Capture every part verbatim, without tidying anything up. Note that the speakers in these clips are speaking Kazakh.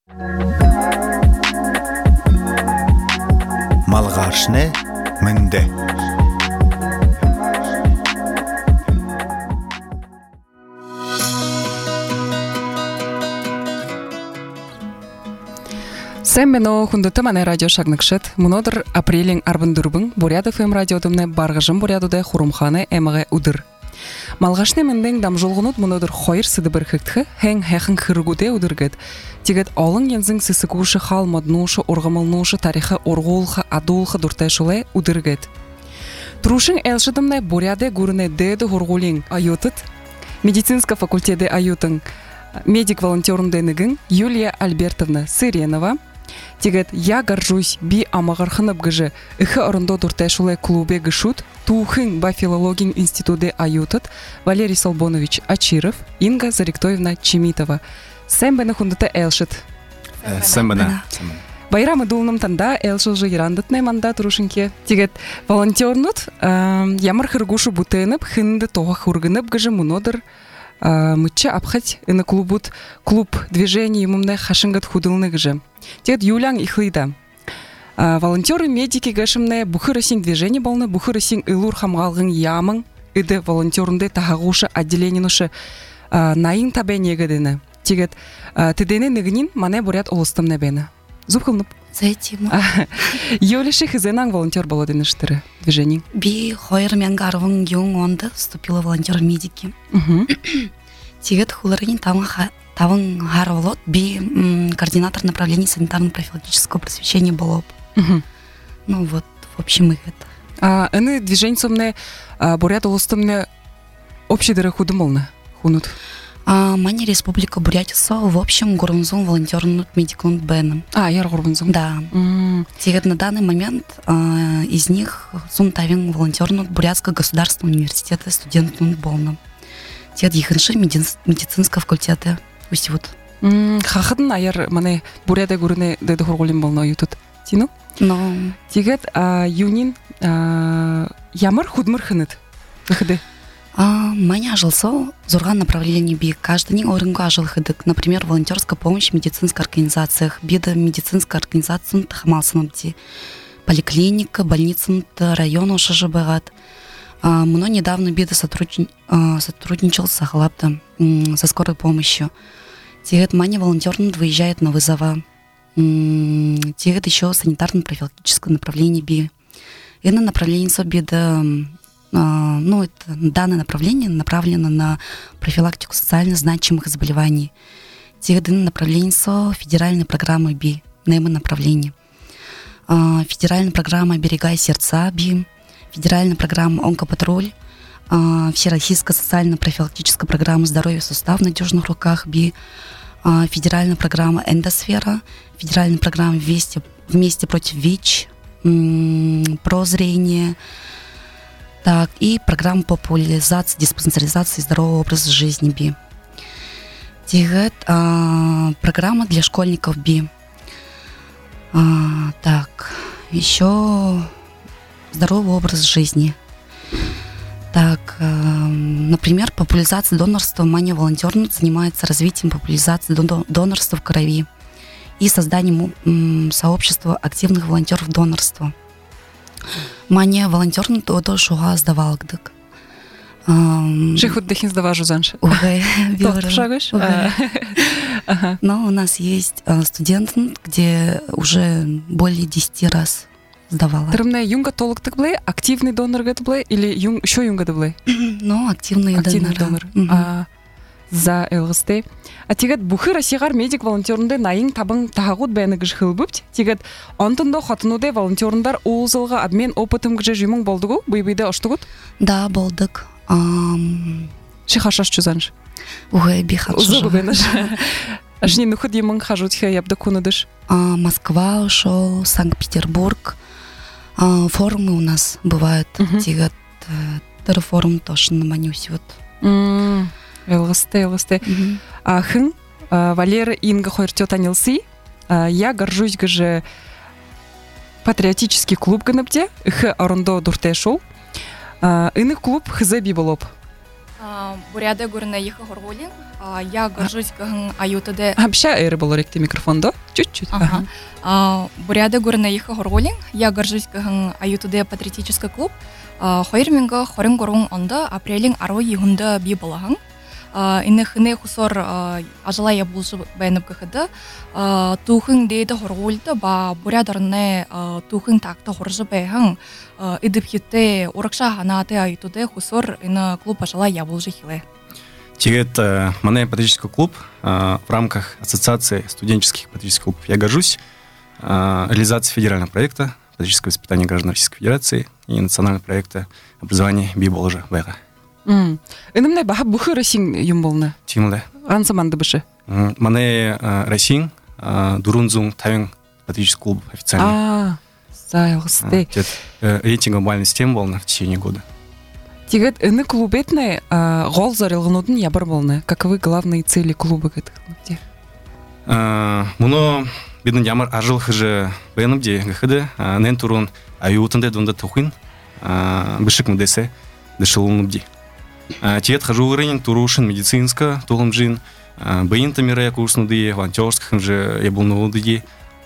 Малгашне менде. Сэмбено хундуты мане радио шагныкшет. Мунодыр апрелин арбындырбын Бурят эф эм радиодымне баргыжым Бурядуде хурумханы эмаге удыр. Малгашне менден дамжолгунут мунодыр хойр сыды бір хыктхы хэн хэхэн хыргуде удыргет. Тигет алын янзын сысыкушы хал моднушы оргамылнушы тарихы оргулхы адулхы дуртайшуле удыргет. Трушин элшидымне Буряде гурыне деды хургулин аютыт. Медицинска факультеты аютын медик-волонтерынденігін Юлия Альбертовна Сыренова. Тигет я горжусь би амагархынып гыжы ыхы орындо дуртайшуле клубе гышут тухын ба филологин институте аютыт Валерий Солбонович Ачиров, Инга Заректоевна Чемитова. Сэмбені хундыты элшит. Сэмбені. Байрамы дулным танда элшылжы ерандытны манда турушынке. Тигет волонтернут ямар хыргушу бутынып хынды тоға хургынып гыжы мунодыр мытча апхать на клубут клуб движений мумне хашингат худылны гыжы. Тигет юлян ихлыйда. Волонтеры медики гашымне бухырысин движение болны бухырысин илур хамгалгын ямын иде волонтерынды тахагушы отделениенушы наин табене гыдыны. Тигет тедене нигнин мане бурят олыстым небені. Зубхылнып. Зайтиму. Юлиши хызенан волонтер было дыныштыры движений. Би хойр менгарвын юн онда вступила волонтер медики. Тигет хуларынин тавын хар волот би координатор направления санитарно-профилактического просвещения болоп. Ну вот, в общем, их это. А эны движенцамне бурят олыстымне общий дыры худымылны хунут. А мани республика Бурятия в общем горунзун волонтернут медикунт беном. А, я горунзун. Да. Mm. Тигет на данный момент а, из них сун тавин волонтернут Бурятского государственного университета студентнут болном. Тигет иханши медицинского факультета усивут. Хахадын аяр мане Бурятия гурыне деды хорголин болно ютут. Тину? Но. Тигет юнин ямар худмыр хынет. Выходы. А, Маня ажылсо зорган направлений би каждый орынга ажыл хыдык. Например, волонтерская помощь в медицинских организациях, бида медицинская организация тахмалсынымти, поликлиника, больница района уже бывает. Мно недавно бида сотрудни... сотрудничал с Ахлаптом, со скорой помощью. Тигет Маня волонтерно выезжает на вызова. Тигет еще санитарно-профилактическое направление би. И на направление со бида. Ну, это данное направление направлено на профилактику социально значимых заболеваний. Тигдын направление со федеральной программы би, немо направление. Федеральная программа «Берегай сердца» би, федеральная программа «Онкопатруль», всероссийская социально-профилактическая программа «Здоровье сустав в надежных руках» би, федеральная программа «Эндосфера», федеральная программа «Вместе, вместе против ВИЧ», про зрение. Так, и программа популяризации, диспансеризации здорового образа жизни би. Тигет, а, программа для школьников би. А, так, еще здоровый образ жизни. Так, а, например, популяризация донорства. Мания волонтернут занимается развитием популяризации донорства в крови и созданием м, сообщества активных волонтеров донорства. Мания волонтерны то шуга сдавалгдык. Жихут дыхин сдаважу занш. Угай, шагаш? Но у нас есть студент, где уже более десяти раз сдавала. Тырымне юнга толык тык блей, активный донор гад блей или юнг еще юнга да блей? Ну, активный донор. За элгысты. А тигет бухы Россияр медик волонтернде наин табын тагут бәйні гыж хылбыпт. Тигет антында хатынуде волонтерндар улзылға обмен опытым гыжы жимың болдугу? Бый-быйда аштыгут? Да, болдык. Шихашаш чузанш? Угай, бихашаш. Узылы бәйнаш. Ашни нухыд емың хажут хэ ябда кунадыш? Москва ушел, Санкт-Петербург. Форумы у нас бывают. Тигет форум тоже на манюсе вот. Элгысты, элгысты. Хын, Валера Инга Хойртё танилсы. Я горжусь гыжы патриотический клуб гыныбде. Хы орындо дурте шоу. Иных клуб хызы би болоп. Буряда гурна їха горголін. Я горжусь кахан аютуде. Вообще эре был ректи микрофон, да? Чуть-чуть. Ага. Буряда гурна їха горголін. Я горжусь кахан аютуде патриотический клуб. Хойрминга хорин горун онда апрелин аро йгунда би балахан. Инех не хусор ажала я булжы бәйніп көхіді. Тухын дейді хорголды ба бурядарны тухын такты хоржы бәйхан. Идіп хитте орықша ханаты аютуде хусор ина клуб ажала я булжы хиле. Тигет мане патриотический клуб в рамках ассоциации студенческих патриотических клубов «Я горжусь» реализации федерального проекта патриотическое воспитание граждан Российской Федерации и национального проекта образования Биболожа Вэга. Энемне бахаб бухы Россин юм болны. Тимле. Ансаманды бышы. Мане Россин Дурунзун Тавин патриотический клуб официально. А, сайылғысты. Рейтинг глобальной системы был в течение года. Тигет, эны клубетны гол зарылғынудын ябыр болны. Каковы главные цели клуба гэтых клубде? Муно биден ямар ажыл хыжы бәйнімде ғыхыды. Нен турун аюутынды дунда тухын бішік мүдесе дышылыныбде. Тиет хожу рынок турушин медицинска толым жин бейн тамире курснуды волонтерских же я был новодыди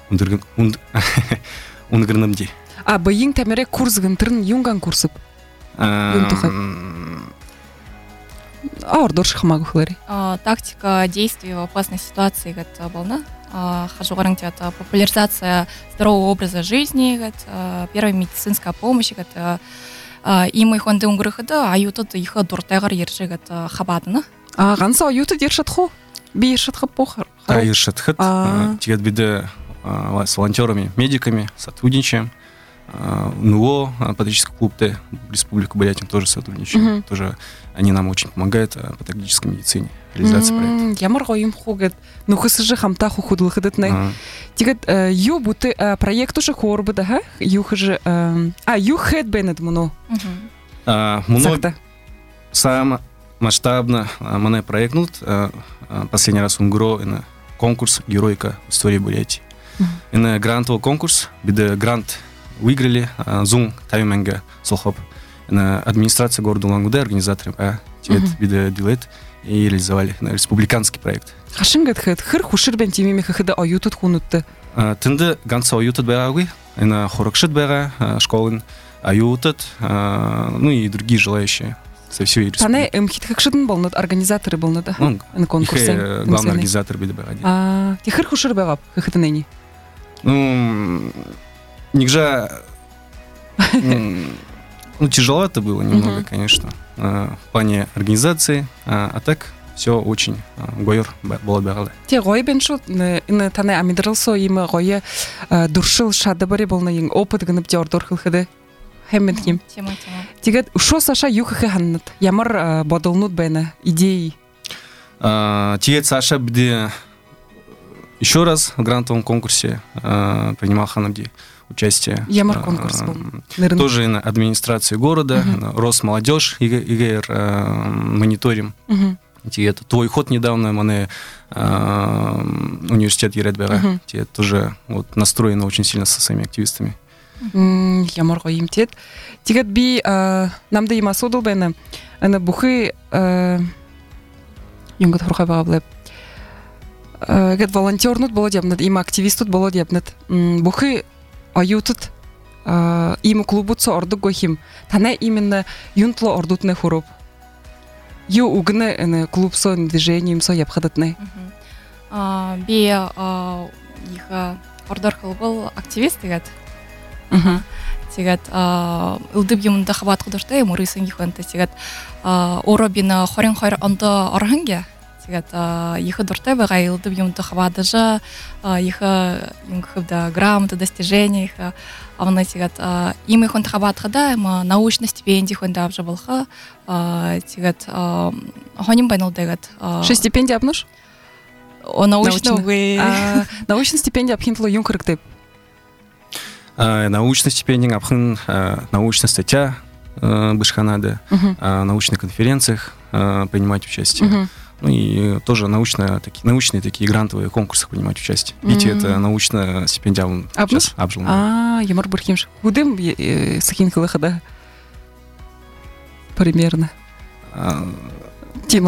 унгрнымди. А бейн тамире курс гынтырын юнган курсып. Юнтухай. Аурдор шахмагухлари. Тактика действий в опасной ситуации это волна. Хожу рынок это популяризация здорового образа жизни, это первая медицинская помощь, это и мы хонды унгрыхыда аютуд иха дуртайгар ержегет хабадына. А ганса аютуд ершатху? Би ершатхы похар? Да, ершатхыт. Тигет биде с волонтерами, медиками сотрудничаем. НУО, патриотический клуб Т, Республика Бурятия тоже сотрудничаем. Тоже они нам очень помогают по патологической медицине, реализации проекта. Я маргоим хугет. Ну хысыжы хамта хухудлыхыдыт не. Тигет ю буты проект уже хорбы да, ю хыжы а ю хэт бенет муно. Муно сам масштабно мане проектнут последний раз унгро на конкурс Героика истории Бурятии. На грантовый конкурс, биде грант выиграли Зум Тавименга Солхоп. На администрация города Улан-Удэ организатором а тигет биде дилет и реализовали на республиканский проект. Хашингет хэт хыр хушир бен тимими хэхэдэ аютуд хунутты. Тынды ганса аютуд байгагы, на хорокшит бага школын аютуд, ну и другие желающие со всей республики. Тане эмхит хэкшидэн болнут организаторы болнут да? На конкурсе. Главный организатор биде багади. А ти хыр хушир байгаб хэхэдэ нэни? Ну, нигжа, ну тяжело это было немного, конечно, в плане организации, а так все очень гойр было бегало. Те гой беншу, ин тане амидрылсо им гойе дуршил шады бари был на ин опыт гынып те ордор хылхыды. Хеммен ким. Тема тема. Тигет ушо Саша юхы ханнат. Ямар бодолнут бена идеи. Тигет Саша бде еще раз в грантовом конкурсе принимал ханабди участие. Ямар конкурс был. Тоже на администрации города, Росмолодежь, ИГР мониторим. Это твой ход недавно, мане университет Ередбера, те тоже вот настроены очень сильно со своими активистами. Ямар гоим тет. Тигет би нам да има содол бене. Ана бухы юнгат хорха багаблеп. Гет волонтернут было дебнет, има активистут было дебнет. Бухы аютут иму клубутса ордук гохим. Тане именно юнтло ордутне хуруп. Ю угне клуб сон движением со ябхадатне. Би их ордор был активист тигет. Тигет илдиб юмда хабат кудушта ему рысын иханта тигет оробина хорин хойр онда орханге. Тигет их дурте бага илдиб юмда хабадажа их юнгхда грамота достижений их авна тигет им их он хабат хада научная стипендия хонда абжабалха тигет хоним байнул дегет. Что стипендия обнуш? О научная научная стипендия обхинтло юнкрыктеп. Научная стипендия обхин научная статья бышханады, научных конференциях принимать участие. Ну и тоже научные такие, научные такие грантовые конкурсы принимать участие. Видите, это научная стипендия. Абнуш? А, ямар бурхимш. Тима.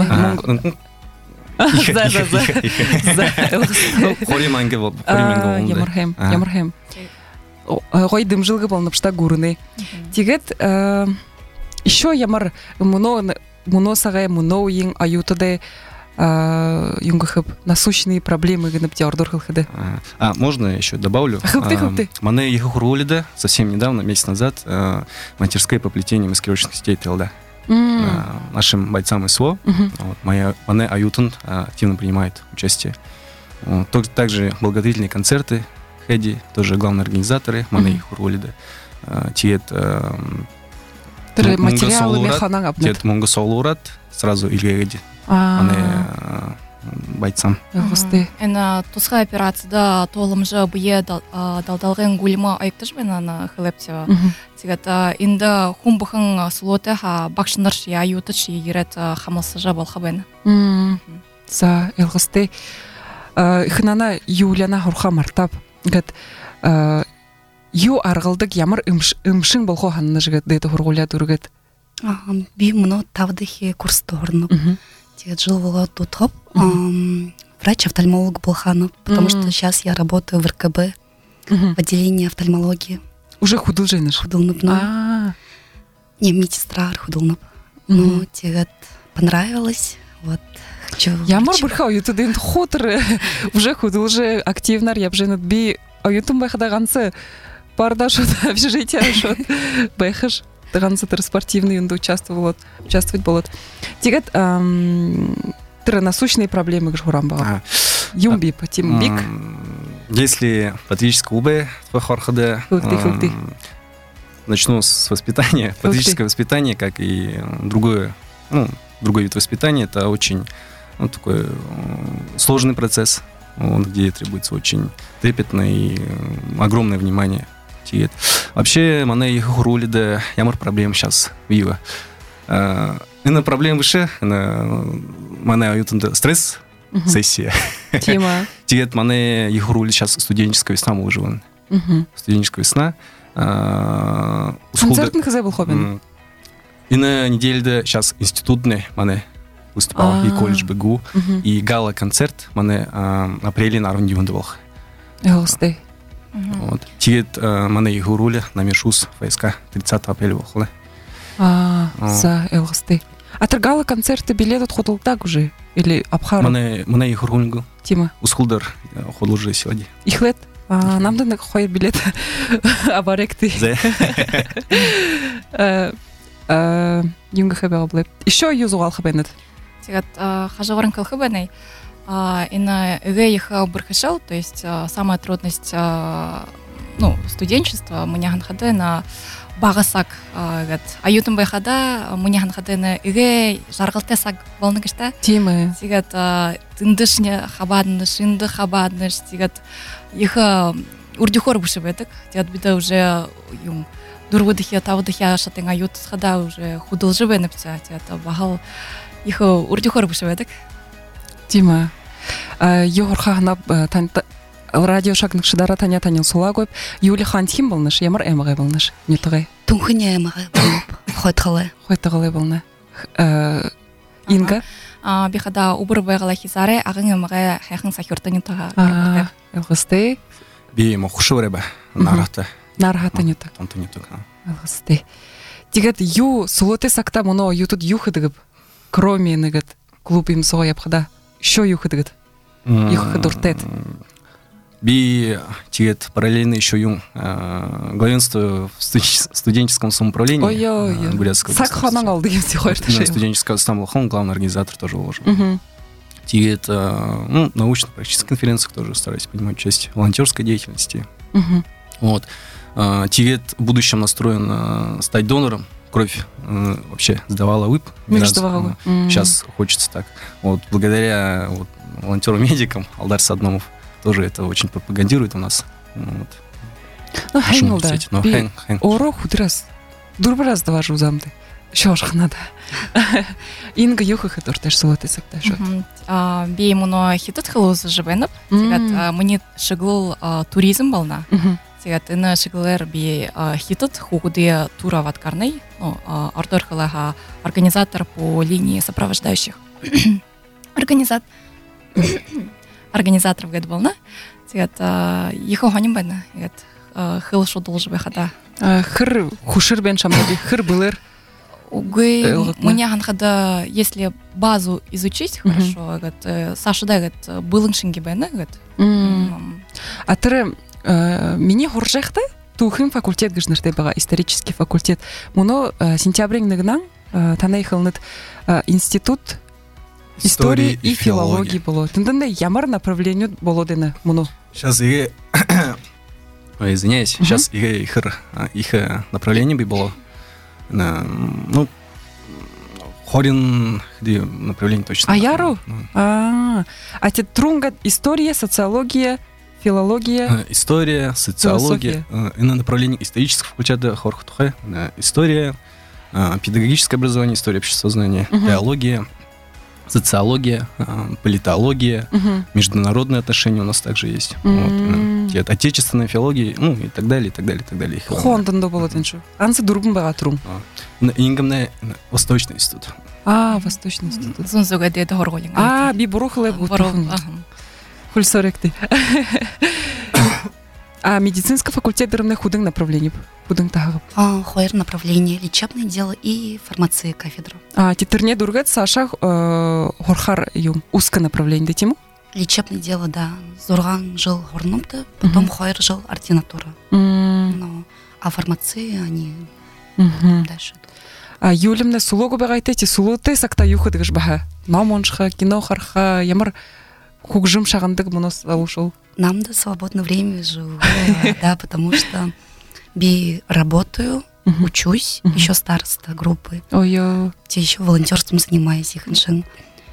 За, за, за. Хориманге бол, хориманге болду. Ямархем, ямархем. Гой дымжилгы болнуп шта гурыны. Тигет еще ямар муно муно сагай муно ин аютыды юнгахып насущные проблемы гынып те ордор хылхыды. А, можно еще добавлю? Хылты, хылты. Мане ехал рулида совсем недавно, месяц назад, мастерская по плетению маскировочных сетей ТЛД. Нашим бойцам СВО. Вот, моя Мане Аютун активно принимает участие. Вот, также благотворительные концерты. Хэди, тоже главные организаторы. Мане Хурулида. Тиет материалы механага. Тиет Мунга Солурат. Сразу Ильяди. Мане бойцам. Эна тусха операцияда толымжы бие далдалгын гульма айыптыш мен аны хылептева. Тигет инда хумбухын слоты ха бакшынырш я ютыш егерет хамылсыжа болхабен. За элгысты. Хынана юляна хурха мартап. Гет ю аргылдык ямар ымшын болхо ханны жигет дейті хургуля дургет. Би мұны тавдыхи курс торнуп. Тигет жыл было тут хоп. Врач-офтальмолог Булханов, потому что сейчас я работаю в РКБ, в отделении офтальмологии. Уже худыл женыш? Худылнуп, ну. Не, медсестра худылнуп. Ну, тигет понравилось. Вот. Я мар бұрха ютудын хотыр уже худыл, уже активнар, я бженет би ютун байхада гансы парда шот, общежитие шот, байхаш. Гансы тыр спортивный юнда участвовал, участвовать болот. Тигет тыр насущные проблемы гжурам бала. Юмби по тим бик. Если патриотическое УБ твахорхада, начну с воспитания. Патриотическое воспитание, как и другое, ну, другой вид воспитания, это очень ну, такой сложный процесс, он, где требуется очень трепетное и огромное внимание. Тигет. Вообще, мане их рулида, ямар проблем сейчас вива. И на проблем выше, на мане аютунда стресс сессия. Тима. Тигет мане их рули сейчас студенческая весна мы уже студенческая весна. Концертный хозяй был хоббин. И на неделе сейчас институтный мане выступал и колледж БГУ и гала концерт мане апреле на Арунди вындывал. Элсты. Вот. Тигет мане их рули на Мишус ФСК тридцатого апреля был. А, за элсты. А торгала концерты билет ходил так уже или обхару? Мане мане их рулингу. Тима. Усхулдар ходил уже сегодня. Их лет. А нам да ходит билет. Абаректы. Юнга хабел блеп. Еще юзуал хабенет. Тигет хажаварен калхабеней. И на их бурхешел, то есть самая трудность ну студенчества мы не ганхады на багасак гад аютун байхада мы ганхады на иге жаргалтесак болны кишта Тима. Тигет тындышне хабадныш инды хабадныш тигет их урдюхор бушебетик тигет биде уже юм дурвыдыхе тавыдыхе шатен ают хада уже худылжыбенепте тигет багал их урдюхор бушебетик. Тима, юрха на радио шагнық шидара таня танил сулагоп, Юли хан тхим болныш, ямар эмагай болныш, нютагай. Тунхыне эмагай болып, хойтхалы. Хойтхалы болны. Инга? Бихада убыр байгала хизаре, агын эмагай хайхын сахюрта нютага. Элгысты? Би мо хушуреба, нарата. Нарата нютаг. Танта нютаг. Элгысты. Тигет ю сулоте сакта моно ютуд юхыдыгып, кроме нагат клуб им соя пхада. Що юхыдыгыт? Юхы дуртет. Би тигет параллельно еще юм главенство в студенческом самоуправлении. Ой-ой-ой. Сак ханан алды емсе хойрты шеем. Студенческого самоуправления, главный организатор тоже уложил. Тигет ну, научно-практических конференциях тоже стараюсь принимать участие. Волонтерской деятельности. Вот. Тигет в будущем настроен стать донором. Кровь э, вообще сдавала ВИП. Сдавала. Mm-hmm. Сейчас хочется так. Вот благодаря вот, волонтеру-медикам Алдар Садномов тоже это очень пропагандирует у нас. Вот. Ну, хэнг да. Ну, хэнг, хэнг. Урок худрас. Дурбарас даважу замды. Шошх надо. Инга юхах это тоже солоты сакта шот. Би муно хитут хлоз живенып. Тигат мне шиглул туризм волна. Тигат ина шиглер би хитут хугуде тура ваткарней. Ну, артор хлаха организатор по линии сопровождающих. организат организатор гет болна. Тегет ихо ханим бена. Тегет хыл шудул жбе хада. Хыр хушыр бен шамаби хыр былыр. Угы мне ханхада, если базу изучить хорошо, гет Саша да гет былың шинге бена гет. Атыры мини хоржехта тухим факультет гыжныртай бага исторический факультет. Муно сентябрьң ныгнан танай хылныт институт истории и филологии было. Тындында ямар направление было дена муно. Сейчас и Ой, извиняюсь, сейчас их их направление бы было. Ну, Хорин направление точно. А яру? А, а те трунга история, социология, филология. История, социология. И на направлении исторического факультета Хорхтухе. История, педагогическое образование, история обществознания, теология, социология, политология, международные отношения у нас также есть. Вот, отечественная филология, ну и так далее, и так далее, и так далее. Хондондо было тенчу. Ансы дурбун бага трум. Ингамне Восточный институт. А, Восточный институт. Зунзуга де хорголин. А, би бурухле бутухун. Хульсоректи. А медицинский факультет дырымне худың направление худың тагып. А, хойр направление лечебное дело и фармация кафедра. А, титерне дургат Саша хорхар юм узкое направление тему? Лечебное дело, да. Зурган жил хорнумта, потом хойр жил ординатура. Но а фармации они дальше. А юлемне сулогу багайтети сулуты сакта юхыдыгыш баха. Намоншха, кинохарха, ямар хугжим шагандык мунос алушул. Нам до свободное время живу, да, потому что би работаю, учусь, еще староста группы. Ой-ой. Те еще волонтерством занимаюсь, их иншин.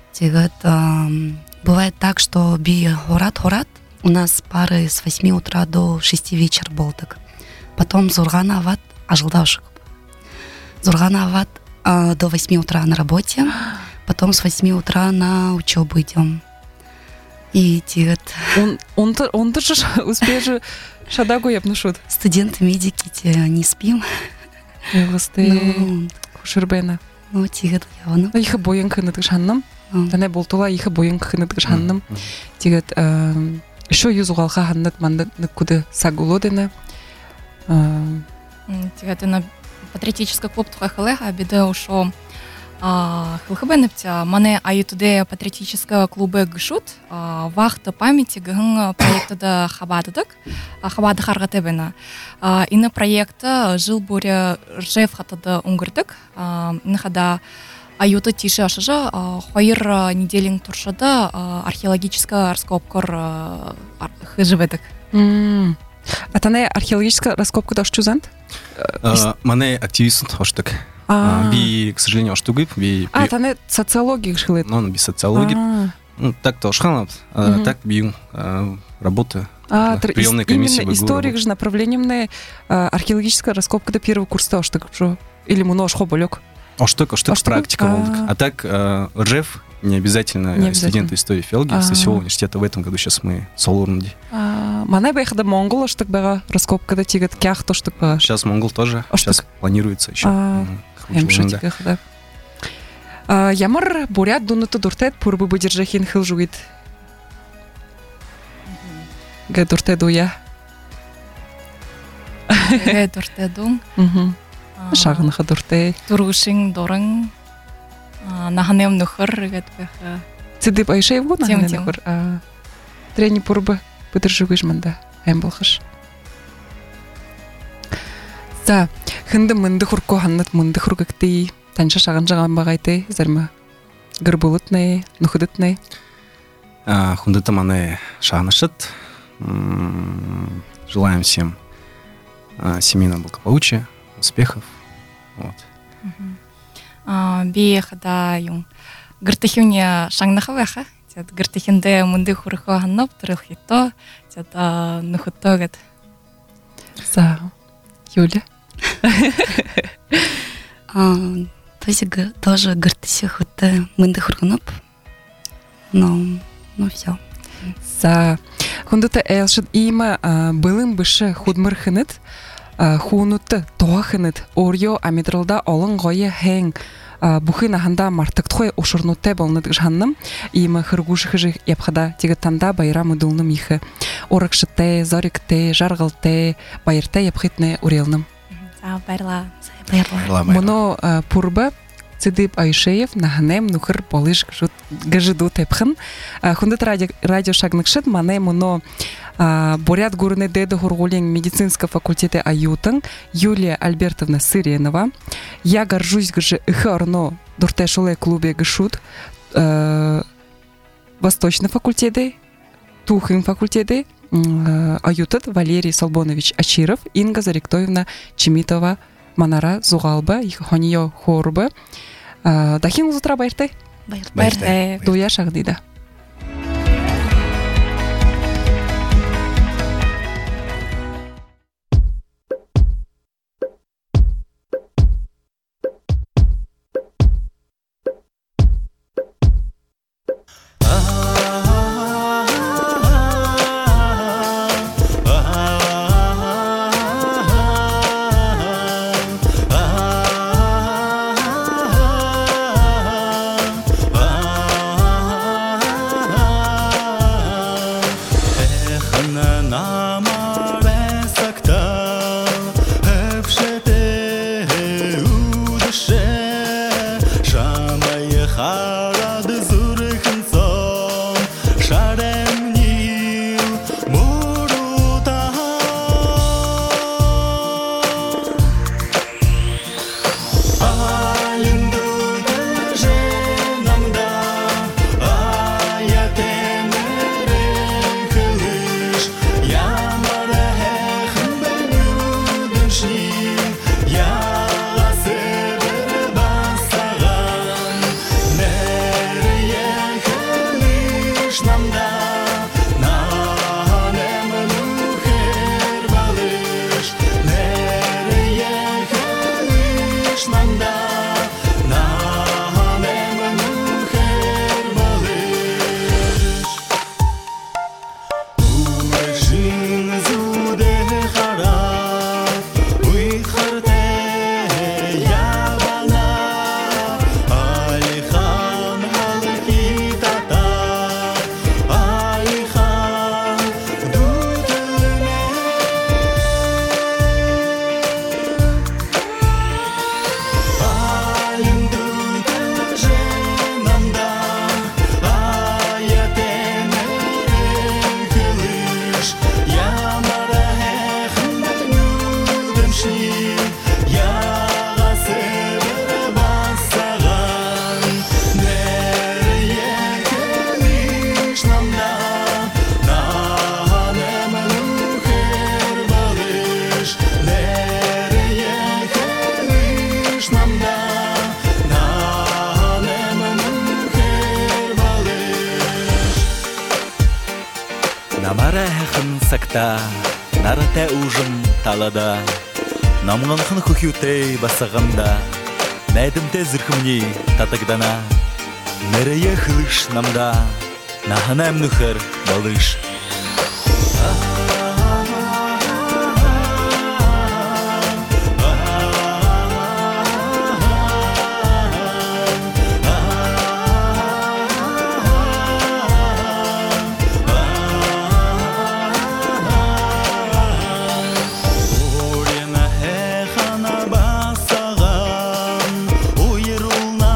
Бывает так, что би хорат-хорат, у нас пары с восьми утра до шести вечера болток. Потом Зургана Ават, ажылдаушек. Зургана Ават а, до восьми утра на работе, потом с восьми утра на учебу идем. И тигат. Он, он, он тоже успеешь шадагу ябнушут. Студенты, медики, те не спим. Госты хушербена. Ну, тигат явно. Их боян хынат гышанным. Тане болтула их боян хынат гышанным. Тигат еще юзугалха ханнат мандат куды сагулодена. Тигат на патриотический клуб тухахалеха беда ушо. Хылхыбенепте мане аютуде патриотического клуба гышут вахта памяти гын проектада хабадыдык хабады харгатебена ина проекта жыл буря ржев хатада унгырдык нахада аюты тише ашыжа хойыр неделин туршада археологическая раскопкор хыжыбедык. Атане археологическая раскопка даш чузант? Мане активист хоштык. Би, к сожалению, оштугып, би. А, тане социология гышылет. Ну, би социология. Ну, так то шханат, так би работа. А, приемная комиссия. Именно историк же направлением на археологическая раскопка до первого курса оштук, что или муно ошхоболек. Оштук, оштук практика. А так Ржев не обязательно студенты истории филологии Сосиолого университета. В этом году сейчас мы солурнди. Мана бэхада монгол оштук бага раскопка да тигат кях то штук бага. Сейчас монгол тоже. Сейчас планируется еще. Эмшотика хада. Ямар бурят дунуты дуртет пурбы быдержахин хыл жугит. Гэ дурте дуя. Гэ дурте дун. Шагыныха дурте. Турушин дорын. Наханем нухыр гэт бэха. Цидып айшай ву наханем нухыр. Трени пурбы быдержугиш манда. Эм болхыш. За, хынды мынды хурко ханнат мынды хургакты танша шаган жаган багайты зарма гырбулытны, нухыдытны. А, хундыта мане шагнашыт. Желаем всем семейного благополучия, успехов. Вот. Би хада юм гыртыхюня шагнахаваха. Тят гыртыхинде мынды хурко ханнап турылхито, тят нухыттогат. За, Юля. То есть тоже гыртыси хутты мынды хурганып. Но, ну все. За, хундыта элшит има былым бышы худмыр хынет. хуунутты тоахынет орьо амидралда олон гойе хэн бухын аханда мартыктхой ушурнутте болнут гшанным им хыргушхыжы япхада тиге танда байрам удулным ихе оракшыте зорикте жаргылте байырте япхитне урелным за байрла байрла моно пурба Цидип Айшеев нахнем нухыр полыш гажиду тепхын хундат радио радио шагныкшыт мане моно борят гурны деда хургулин медицинского факультета аютын Юлия Альбертовна Сыренова. Я горжусь гже ихарно дурте шуле клубе гшут восточный факультеты тухын факультеты аютыт Валерий Солбонович Ачиров, Инга Заректоевна Чемитова Манара Зугалба их хонио хорбы дахин узутра байрте байрте дуя шагдида Нарате ужин талада намганхын хөхүтей басаганда найдымте зырхымни татагдана нерeye хылыш намда наханам нухер балыш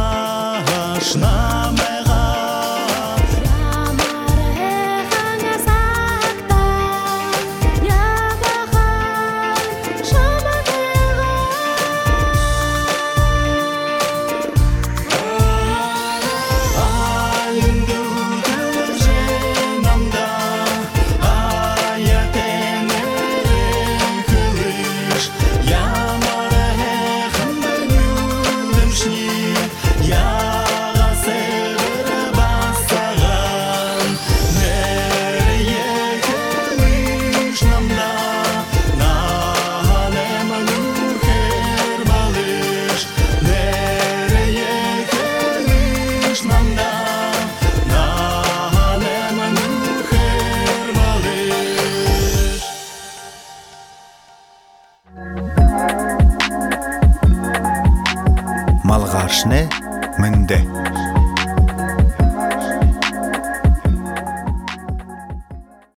Namega Ramare Khana малғашне мінді.